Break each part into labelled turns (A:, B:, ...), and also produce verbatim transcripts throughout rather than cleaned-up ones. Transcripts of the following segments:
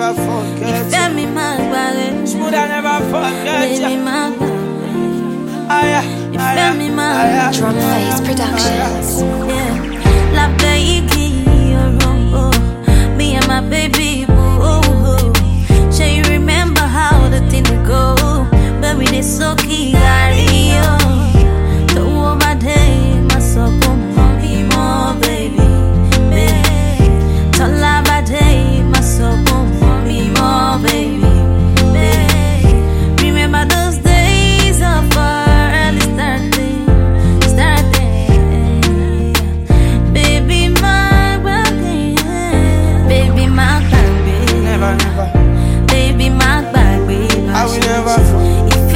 A: never forget.
B: Ìfẹ́ mi máa gbàgbé.
A: Smooth, I never forget.
B: Baby máa gbàgbé.
A: Aya,
B: Ìfẹ́ mi máa gbàgbé.
C: Drum Face Productions.
B: Yeah. Lábẹ́ igi òrombó, me and my baby boo. Shall you remember how the thing would go? But we did so key, don't want my day, my soul, mommy, more baby, baby. Don't lie my day, my soul, mommy, more baby, baby. Remember those days of our early starting, starting. Baby, my baby, baby, my baby.
A: Never, never.
B: Baby, my baby.
A: I will never forget.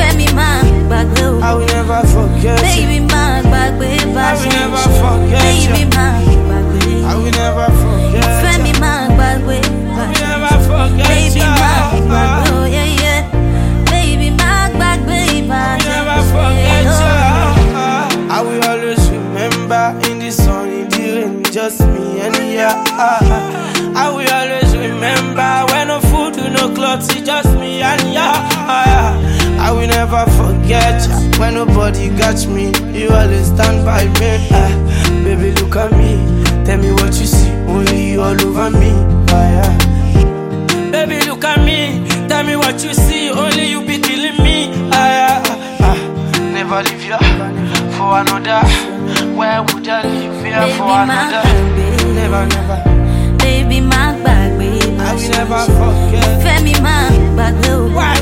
B: I
A: will never forget.
B: Baby, my baby,
A: I will never forget.
B: Baby, my baby,
A: I will never forget.
B: Femi, my baby,
A: I will never forget.
B: Baby, my baby, oh yeah yeah. Baby, my baby, I will
A: never forget. I will always remember in the sun, in the rain, just me and ya. I will always remember when no food, no clothes, it's just me and ya. I will never forget ya. When nobody got me, you always stand by me. Ah, baby, look at me. Tell me what you see, only you all over me. Ah, yeah. Baby, look at me. Tell me what you see, only you be killing me. Ah, yeah. Ah, never leave ya for another. Where would I leave ya for another? Never, never.
B: Baby, my baby,
A: I will never forget.
B: Femi, my baby.